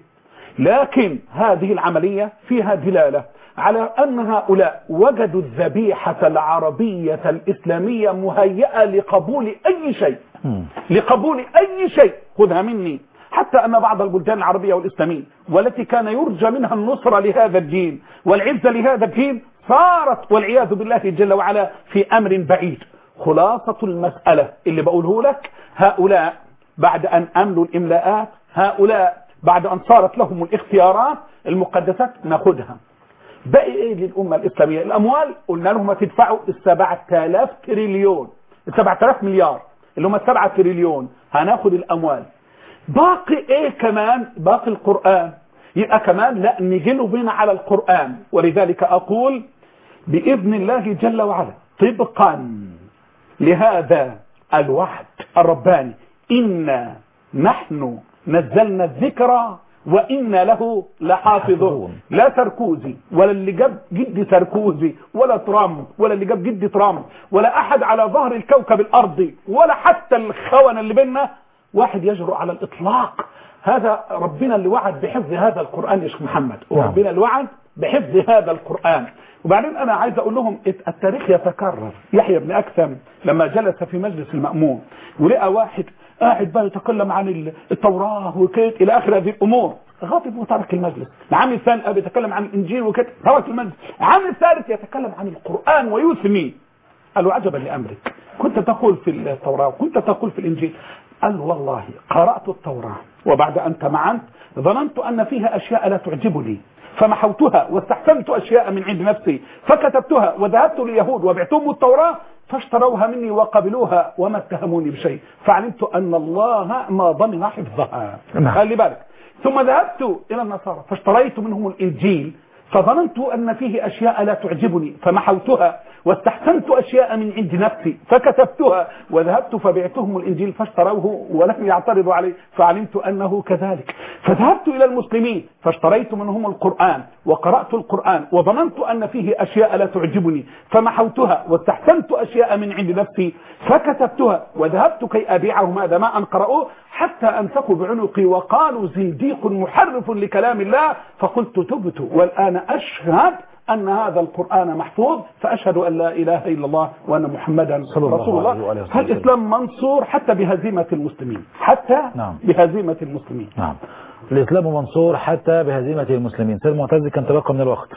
لكن هذه العملية فيها دلالة على أن هؤلاء وجدوا الذبيحة العربية الإسلامية مهيئة لقبول أي شيء، لقبول أي شيء، خذها مني. حتى أن بعض البلدان العربية والإسلامية والتي كان يرجى منها النصرة لهذا الدين والعزة لهذا الدين صارت والعياذ بالله جل وعلا في أمر بعيد. خلاصة المسألة اللي بقوله لك، هؤلاء بعد أن أملوا الإملاءات، هؤلاء بعد أن صارت لهم الاختيارات المقدسات ناخدها. باقي إيه للأمة الإسلامية؟ الأموال قلنا لهم تدفعوا السبعة آلاف تريليون، السبعة آلاف مليار اللي هم السبعة تريليون، هناخد الأموال. باقي ايه كمان؟ باقي القرآن. يبقى كمان لا نجيله بنا على القرآن. ولذلك أقول بإذن الله جل وعلا طبقا لهذا الوعد الرباني، إنا نحن نزلنا الذكر وإنا له لحافظون. لا ساركوزي ولا اللي جاب جدي ساركوزي ولا ترامب ولا اللي جاب جدي ترامب ولا أحد على ظهر الكوكب الأرضي ولا حتى الخونة اللي بيننا واحد يجرؤ على الإطلاق. هذا ربنا اللي وعد بحفظ هذا القرآن يا شيخ محمد، وربنا اللي وعد بحفظ هذا القرآن. وبعدين أنا عايز أقول لهم التاريخ يتكرر. يحيى بن أكثم لما جلس في مجلس المأمون ولقى واحد قاعد بقى يتكلم عن التوراة وكيت إلى آخر هذه الأمور، غاضب وترك المجلس. العام الثاني بيتكلم عن الإنجيل وكيت، ترك المجلس. العام الثالث يتكلم عن القرآن ويثني. قالوا عجبا لأمرك، كنت تقول في التوراة وكنت تقول في الإنجيل. قال والله قرأت التوراة وبعد أن تمعنت ظننت أن فيها أشياء لا تعجبني فمحوتها واستحسنت أشياء من عند نفسي فكتبتها وذهبت لليهود وبعتهم التوراة فاشتروها مني وقبلوها وما اتهموني بشيء فعلمت أن الله ما ضمن حفظها. خلي بالك. ثم ذهبت إلى النصارى فاشتريت منهم الإنجيل فظننت أن فيه أشياء لا تعجبني فمحوتها واستحسنت أشياء من عند نفسي فكتبتها وذهبت فبعتهم الإنجيل فاشتروه ولم يعترضوا عليه فعلمت أنه كذلك. فذهبت إلى المسلمين فاشتريت منهم القرآن وقرأت القرآن وظننت أن فيه أشياء لا تعجبني فمحوتها واستحسنت أشياء من عند نفسي فكتبتها وذهبت كي أبيعهم هذا ما أن قرأوه حتى أمسكوا بعنقي وقالوا زنديق محرف لكلام الله فقلت تبت والآن أشهد أن هذا القرآن محفوظ فأشهد أن لا إله إلا الله وأن محمدا رسول الله. الإسلام منصور حتى بهزيمة المسلمين حتى نعم. بهزيمة المسلمين. نعم الإسلام منصور حتى بهزيمة المسلمين. سيد معتز كم تبقى من الوقت؟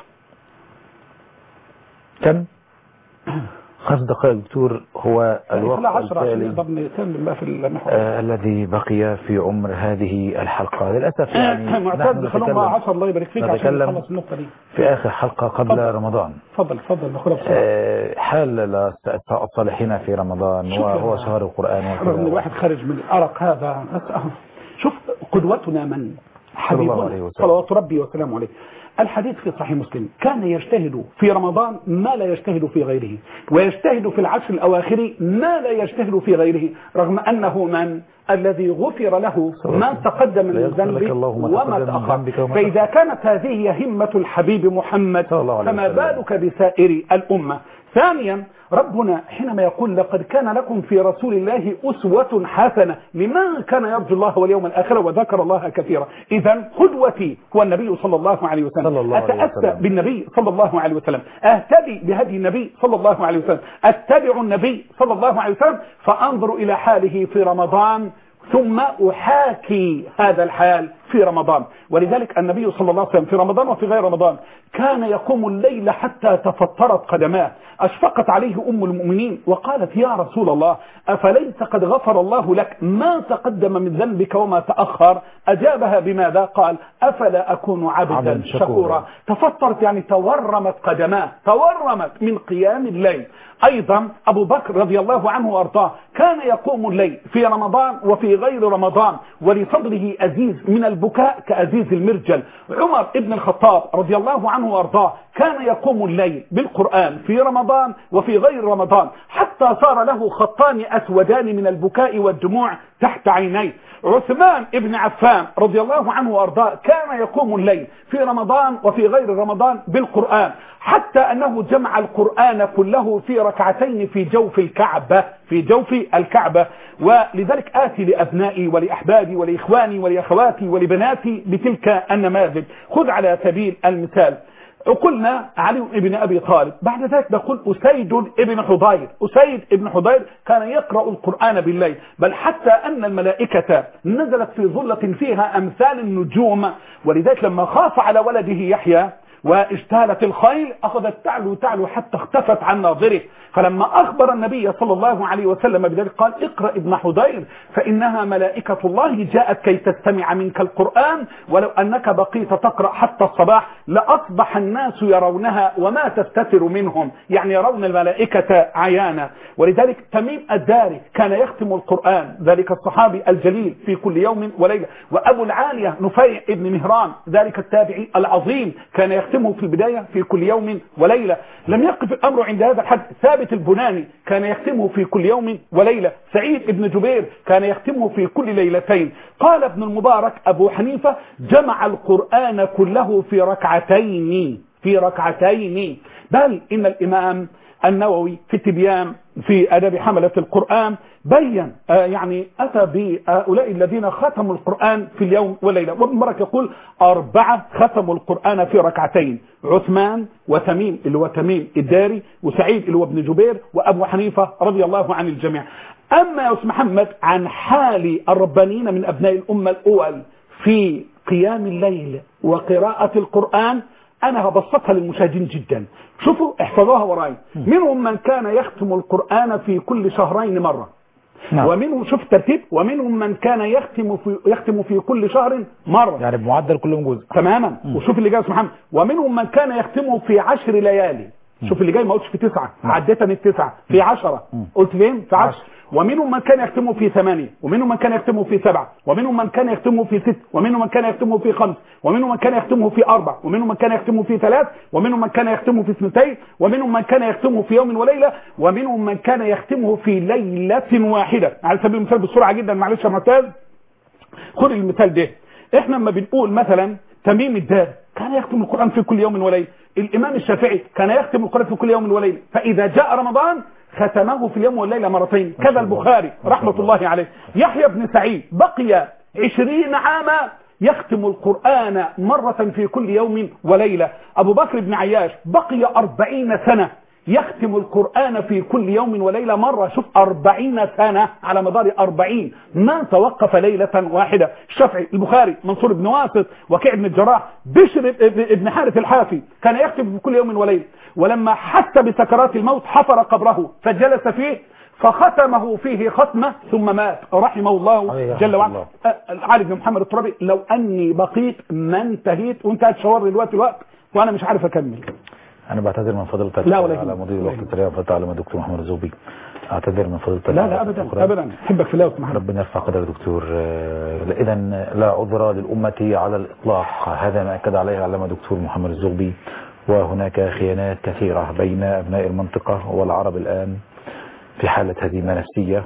كم؟ خمس دقائق دكتور هو الوقت التالي آه الذي بقي في عمر هذه الحلقة. للأسف يعني معتز خلونا مع عشر الله يبارك فيك عشان نخلص النقطة دي في آخر حلقة قبل فضل. رمضان. تفضل تفضل ناخدها بسرعة. آه حال الصالحين في رمضان وهو شهر القرآن والقرآن الواحد خارج من الأرق هذا. شوف قدوتنا من حبيبنا صلوات ربي وسلامه عليه. الحديث في صحيح مسلم كان يجتهد في رمضان ما لا يجتهد في غيره ويجتهد في العشر الأواخر ما لا يجتهد في غيره رغم أنه من الذي غفر له ما تقدم من ذنبه وما تأخر. فإذا كانت هذه هي همة الحبيب محمد فما بالك بسائر الأمة. ثانيا ربنا حينما يقول لقد كان لكم في رسول الله أسوة حسنة لمن كان يرجو الله واليوم الآخر وذكر الله كثيرا. إذا قدوتي هو النبي صلى الله عليه وسلم. أتأسى بالنبي صلى الله عليه وسلم أهتدي بهدي النبي صلى الله عليه وسلم أتبع النبي صلى الله عليه وسلم فأنظر إلى حاله في رمضان ثم أحاكي هذا الحال في رمضان. ولذلك النبي صلى الله عليه وسلم في رمضان وفي غير رمضان كان يقوم الليل حتى تفطرت قدماه. أشفقت عليه أم المؤمنين وقالت يا رسول الله أفليس قد غفر الله لك ما تقدم من ذنبك وما تأخر؟ أجابها بماذا؟ قال أفلا أكون عبدا شكورا. تفطرت يعني تورمت قدماه تورمت من قيام الليل. أيضا أبو بكر رضي الله عنه وأرضاه كان يقوم الليل في رمضان وفي غير رمضان ولصدره أزيز من البكاء كأزيز المرجل. عمر ابن الخطاب رضي الله عنه وأرضاه كان يقوم الليل بالقرآن في رمضان وفي غير رمضان حتى صار له خطان أسودان من البكاء والدموع تحت عينيه. عثمان ابن عفان رضي الله عنه وأرضاه كان يقوم الليل في رمضان وفي غير رمضان بالقرآن حتى أنه جمع القرآن كله في ركعتين في جوف الكعبة في جوف الكعبة. ولذلك آتي لأبنائي ولأحبابي ولإخواني ولأخواتي ولبناتي بتلك النماذج. خذ على سبيل المثال قلنا علي بن أبي طالب بعد ذلك نقول أسيد ابن حضير. أسيد ابن حضير كان يقرأ القرآن بالليل بل حتى أن الملائكة نزلت في ظلة فيها أمثال النجوم. ولذلك لما خاف على ولده يحيى واجتالت الخيل أخذت تعلو تعلو حتى اختفت عن ناظره. فلما أخبر النبي صلى الله عليه وسلم بذلك قال اقرأ ابن حضير فإنها ملائكة الله جاءت كي تستمع منك القرآن ولو أنك بقيت تقرأ حتى الصباح لأصبح الناس يرونها وما تستتر منهم يعني يرون الملائكة عيانا. ولذلك تميم الداري كان يختم القرآن ذلك الصحابي الجليل في كل يوم وليلة. وأبو العالية نفيع ابن مهران ذلك التابعي العظيم كان يختمه في البداية في كل يوم وليلة. لم يقف الأمر عند هذا الحد. ثابت البناني كان يختمه في كل يوم وليلة. سعيد ابن جبير كان يختمه في كل ليلتين. قال ابن المبارك أبو حنيفة جمع القرآن كله في ركعتين في ركعتين. بل إن الإمام النووي في التبيان في آداب حملة القرآن بين آه يعني أتى بهؤلاء الذين ختموا القرآن في اليوم والليلة. وابن مبارك يقول أربعة ختموا القرآن في ركعتين عثمان وتميم اللي هو تميم الداري وسعيد اللي هو ابن جبير وأبو حنيفة رضي الله عن الجميع. أما يا أستاذ محمد عن حال الربانيين من أبناء الأمة الأول في قيام الليل وقراءة القرآن انا هبسطها للمشاهدين جدا. شوفوا احفظوها وراي. منهم من كان يختم القرآن في كل شهرين مرة. نعم. ومنهم شوف الترتيب، ومنهم من كان يختم في يختم في كل شهر مرة، يعني بمعدل كل جزء تماما. م. وشوف اللي جاي يا محمد، ومنهم من كان يختمه في عشر ليالي. م. شوف اللي جاي ما قلتش في تسعة، عدتني التسعة في عشرة. م. قلت فين؟ في عشر. ومنهم من كان يختمه في ثمانية، ومنهم من كان يختمه في سبعة، ومنهم من كان يختمه في ست، ومنهم من كان يختمه في خمس، ومنهم من كان يختمه في أربع، ومنهم من كان يختمه في ثلاث، ومنهم من كان يختمه في اثنتين، ومنهم من كان يختمه في يوم وليلة، ومنهم من كان يختمه في ليلة واحدة. على سبيل المثال بسرعة جدا، معلش يا معتز، خد المثال ده. احنا لما بنقول مثلا تميم الدار كان يختم القرآن في كل يوم وليلة، الإمام الشافعي كان يختم القرآن في كل يوم وليلة، فإذا جاء رمضان ختمه في اليوم والليلة مرتين، كذا البخاري رحمة الله عليه. يحيى بن سعيد بقي عشرين عاما يختم القرآن مرة في كل يوم وليلة. أبو بكر بن عياش بقي أربعين سنة يختم القرآن في كل يوم وليلة مرة. شوف أربعين سنة على مدار أربعين، ما توقف ليلة واحدة. الشافعي، البخاري، منصور بن واسط، وكيع بن الجراح، بشر بن حارث الحافي كان يختم في كل يوم وليلة. ولما حس بسكرات الموت حفر قبره فجلس فيه فختمه فيه ختمة ثم مات رحمه الله جل وعلا. علي بن محمد الترابي، لو أني بقيت ما انتهيت، وانت هتشاور دلوقتي الوقت وأنا مش عارف أكمل. أنا بعتذر من فضيلتك على مدير الوقت السريع وفتح على دكتور محمد الزغبي. أعتذر من فضيلتك. لا لا أبدا أبدا، أحبك في الله وسمحك. ربنا يرفع قدرك دكتور. إذا لا عذر للأمة على الإطلاق، هذا ما أكد عليه علامة دكتور محمد الزغبي. وهناك خيانات كثيرة بين أبناء المنطقة والعرب الآن في حالة هزيمة نفسية.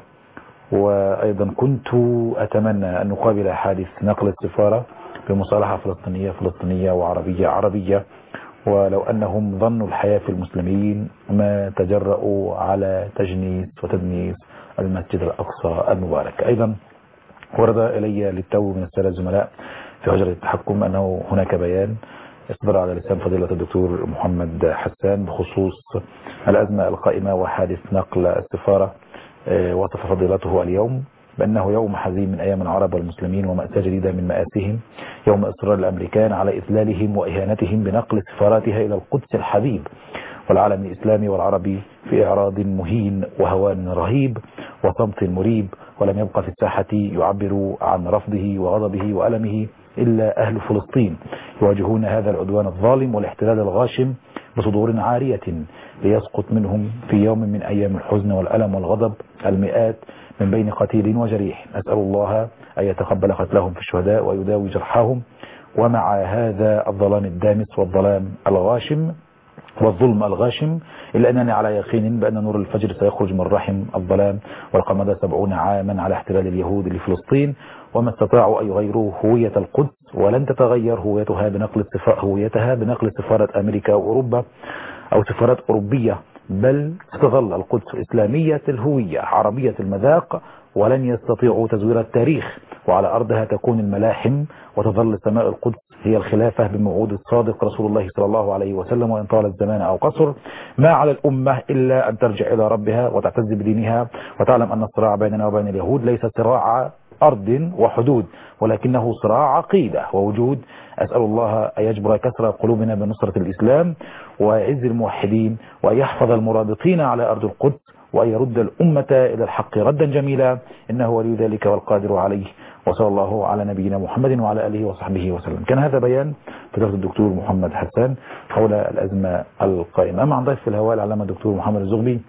وأيضا كنت أتمنى أن نقابل حادث نقل السفارة بمصالحة فلسطينية فلسطينية وعربية عربية، ولو أنهم ظنوا الحياة في المسلمين ما تجرؤوا على تجنيس وتدنيس المسجد الأقصى المبارك. أيضا ورد إلي للتو من السادة الزملاء في حجرة التحكم أنه هناك بيان اصدر على لسان فضيلة الدكتور محمد حسان بخصوص الأزمة القائمة وحادث نقل السفارة. وصف فضيلته اليوم بأنه يوم حزين من أيام العرب والمسلمين ومأساة جديدة من مآسيهم، يوم إصرار الأمريكان على إذلالهم وإهانتهم بنقل سفاراتها إلى القدس الحبيب، والعالم الإسلامي والعربي في إعراض مهين وهوان رهيب وصمت مريب، ولم يبقى في الساحة يعبر عن رفضه وغضبه وألمه إلا أهل فلسطين، يواجهون هذا العدوان الظالم والاحتلال الغاشم بصدور عارية ليسقط منهم في يوم من أيام الحزن والألم والغضب المئات من بين قتيل وجريح. أسأل الله أن يتقبل قتلهم في الشهداء ويداوي جرحاهم. ومع هذا الظلام الدامس والظلام الغاشم والظلم الغاشم، إلا أنني على يقين بأن نور الفجر سيخرج من رحم الظلام، وقد مضى سبعون عاما على احتلال اليهود لفلسطين وما استطاعوا أن يغيروا هوية القدس، ولن تتغير هويتها بنقل هويتها بنقل سفارة أمريكا وأوروبا أو سفارات أوروبية، بل ستظل القدس إسلامية الهوية عربية المذاق، ولن يستطيعوا تزوير التاريخ، وعلى أرضها تكون الملاحم وتظل سماء القدس هي الخلافة بموعود الصادق رسول الله صلى الله عليه وسلم. وإن طال الزمان أو قصر ما على الأمة إلا أن ترجع إلى ربها وتعتز بدينها، وتعلم أن الصراع بيننا وبين اليهود ليس صراع أرض وحدود، ولكنه صراع عقيدة ووجود. أسأل الله أن يجبر كسر قلوبنا بنصرة الإسلام ويعز الموحدين، وأن يحفظ المرابطين على أرض القدس، وأن يرد الأمة إلى الحق ردا جميلا، إنه ولي ذلك والقادر عليه. وصلى الله على نبينا محمد وعلى آله وصحبه وسلم. كان هذا بيان فضيلة الدكتور محمد حسان حول الأزمة القائمة. أما عن ضيف في الهواء العلامة الدكتور محمد الزغبي،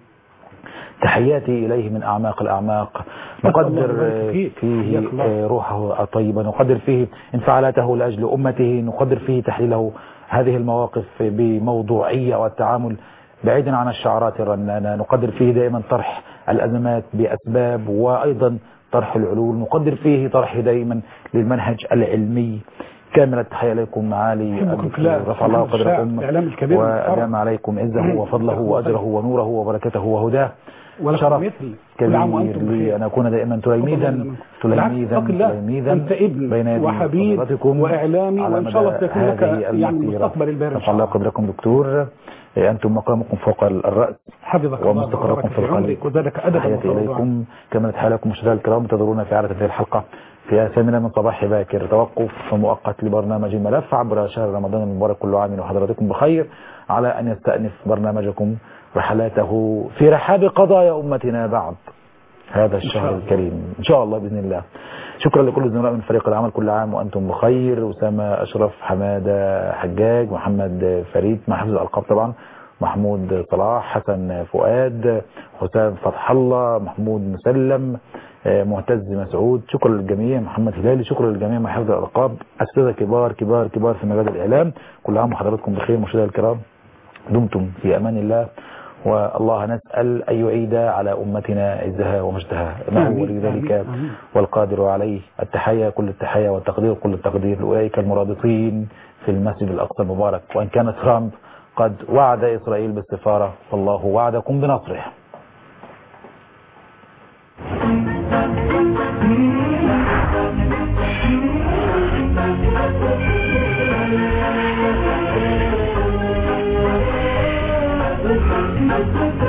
تحياتي إليه من أعماق الأعماق، نقدر فيه روحه الطيبة، نقدر فيه انفعالاته لأجل أمته، نقدر فيه تحليله هذه المواقف بموضوعية والتعامل بعيدا عن الشعارات الرنانة، نقدر فيه دائما طرح الأزمات بأسباب وأيضا طرح العلول، نقدر فيه طرح دائما للمنهج العلمي. كامل التحية لكم معالي رفع الله قدركم وأدام عليكم عزه وفضله وأجره ونوره وبركته وهداه. شرف كبير لي أن أكون دائما تلميذا تلميذا تلميذا بين يدي وحبيب وإعلامي، وإن شاء الله تكون لك يعني مستقبل البارح. رفع الله قدركم دكتور. أنتم مقامكم فوق الرأس حفظك ومستقركم في القلب. وزادك أدبا. تحياتي إليكم كما نتحالكم مشاهدينا الكرام. انتظرونا في عادة هذه الحلقة في الثامنة من صباح باكر، توقف مؤقت لبرنامج الملف عبر شهر رمضان المبارك، كل عام وحضراتكم بخير، على أن يستأنف برنامجكم رحلاته في رحاب قضايا أمتنا بعد هذا الشهر الكريم إن شاء الله بإذن الله. شكرا لكل الزملاء من فريق العمل، كل عام وأنتم بخير. أسامة أشرف، حمادة حجاج، محمد فريد مع حفظ الألقاب طبعا، محمود صلاح، حسن فؤاد، حسام فتح الله، محمود مسلم، معتز مسعود، شكرا للجميع، محمد هلالي، شكرا للجميع مع حفظ الألقاب، أساتذة كبار كبار كبار في مجال الإعلام. كل عام وحضراتكم بخير مشاهدينا الكرام، دمتم في أمان الله، والله نسأل أن يعيد على أمتنا عزها ومجدها، إنه ولي ذلك والقادر عليه. التحية كل التحية والتقدير كل التقدير لأولئك المرابطين في المسجد الأقصى المبارك، وإن كان ترامب قد وعد إسرائيل بالسفارة فالله وعدكم بنصره. Thank you.